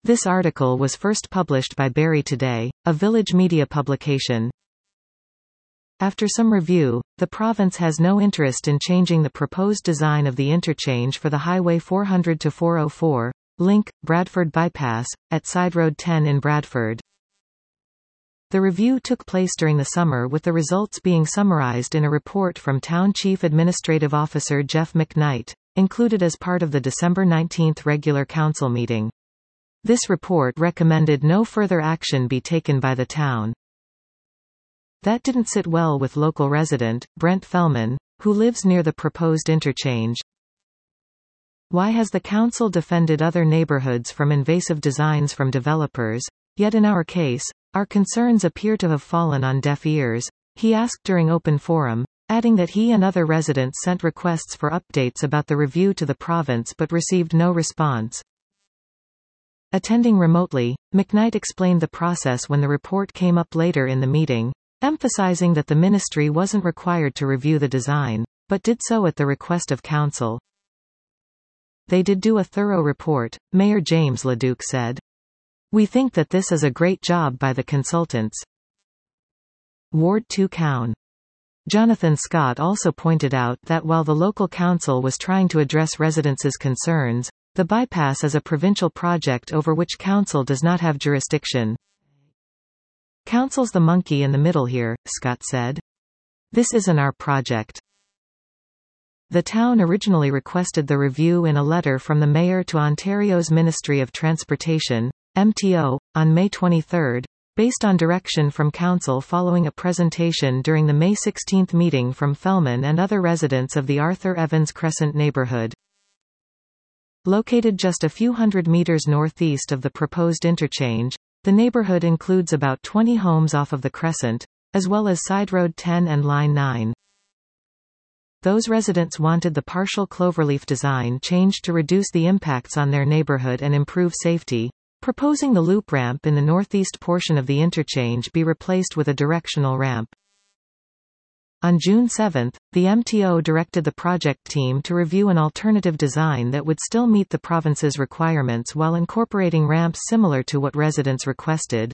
This article was first published by Barrie Today, a Village media publication. After some review, the province has no interest in changing the proposed design of the interchange for the Highway 400 to 404, link, Bradford Bypass, at Side Road 10 in Bradford. The review took place during the summer, with the results being summarised in a report from Town Chief Administrative Officer Jeff McKnight, included as part of the December 19 regular council meeting. This report recommended no further action be taken by the town. That didn't sit well with local resident, Brent Fellman, who lives near the proposed interchange. Why has the council defended other neighborhoods from invasive designs from developers? Yet in our case, our concerns appear to have fallen on deaf ears, he asked during open forum, adding that he and other residents sent requests for updates about the review to the province but received no response. Attending remotely, McKnight explained the process when the report came up later in the meeting, emphasizing that the ministry wasn't required to review the design, but did so at the request of council. They did do a thorough report, Mayor James LeDuc said. We think that this is a great job by the consultants. Ward 2 Cown. Jonathan Scott also pointed out that while the local council was trying to address residents' concerns, the bypass is a provincial project over which council does not have jurisdiction. Council's the monkey in the middle here, Scott said. This isn't our project. The town originally requested the review in a letter from the mayor to Ontario's Ministry of Transportation, MTO, on May 23, based on direction from council following a presentation during the May 16 meeting from Fellman and other residents of the Arthur Evans Crescent neighborhood. Located just a few hundred meters northeast of the proposed interchange, the neighborhood includes about 20 homes off of the Crescent, as well as Side Road 10 and Line 9. Those residents wanted the partial cloverleaf design changed to reduce the impacts on their neighborhood and improve safety, proposing the loop ramp in the northeast portion of the interchange be replaced with a directional ramp. On June 7, the MTO directed the project team to review an alternative design that would still meet the province's requirements while incorporating ramps similar to what residents requested.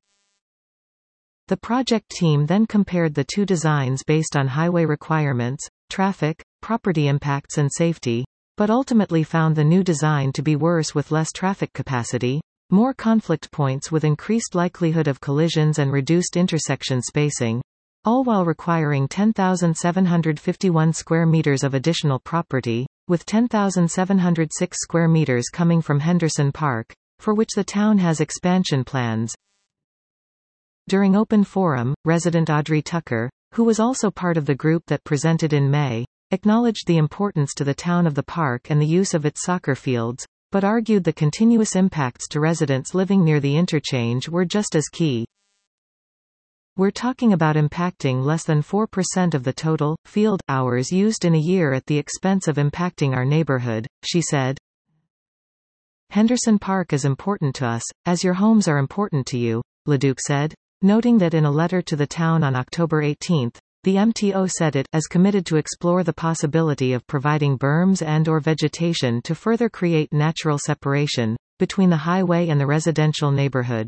The project team then compared the two designs based on highway requirements, traffic, property impacts and safety, but ultimately found the new design to be worse with less traffic capacity, more conflict points with increased likelihood of collisions and reduced intersection spacing, all while requiring 10,751 square meters of additional property, with 10,706 square meters coming from Henderson Park, for which the town has expansion plans. During open forum, resident Audrey Tucker, who was also part of the group that presented in May, acknowledged the importance to the town of the park and the use of its soccer fields, but argued the continuous impacts to residents living near the interchange were just as key. We're talking about impacting less than 4% of the total field hours used in a year at the expense of impacting our neighborhood, she said. Henderson Park is important to us, as your homes are important to you, LeDuc said, noting that in a letter to the town on October 18, the MTO said it is committed to explore the possibility of providing berms and/or vegetation to further create natural separation between the highway and the residential neighborhood.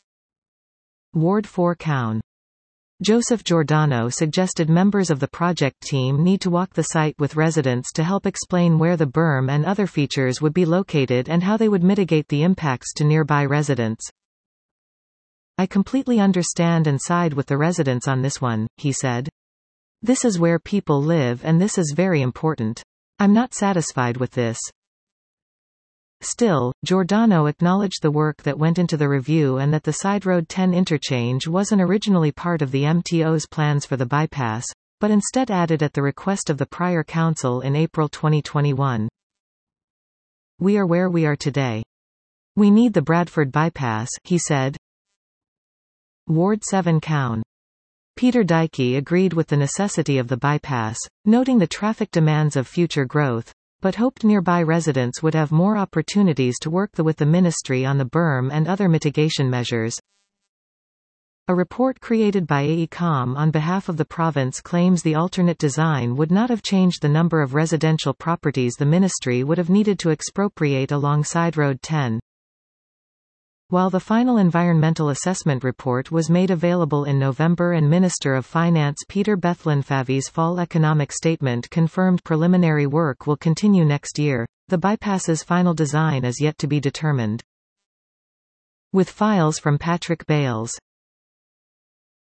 Ward 4 Cown. Joseph Giordano suggested members of the project team need to walk the site with residents to help explain where the berm and other features would be located and how they would mitigate the impacts to nearby residents. I completely understand and side with the residents on this one, he said. This is where people live and this is very important. I'm not satisfied with this. Still, Giordano acknowledged the work that went into the review and that the Side Road 10 interchange wasn't originally part of the MTO's plans for the bypass, but instead added at the request of the prior council in April 2021. We are where we are today. We need the Bradford bypass, he said. Ward 7 Cown. Peter Dykey agreed with the necessity of the bypass, noting the traffic demands of future growth, but hoped nearby residents would have more opportunities to work with the ministry on the berm and other mitigation measures. A report created by AECOM on behalf of the province claims the alternate design would not have changed the number of residential properties the ministry would have needed to expropriate along Side Road 10. While the final environmental assessment report was made available in November and Minister of Finance Peter Bethlenfalvy's fall economic statement confirmed preliminary work will continue next year, the bypass's final design is yet to be determined. With files from Patrick Bales.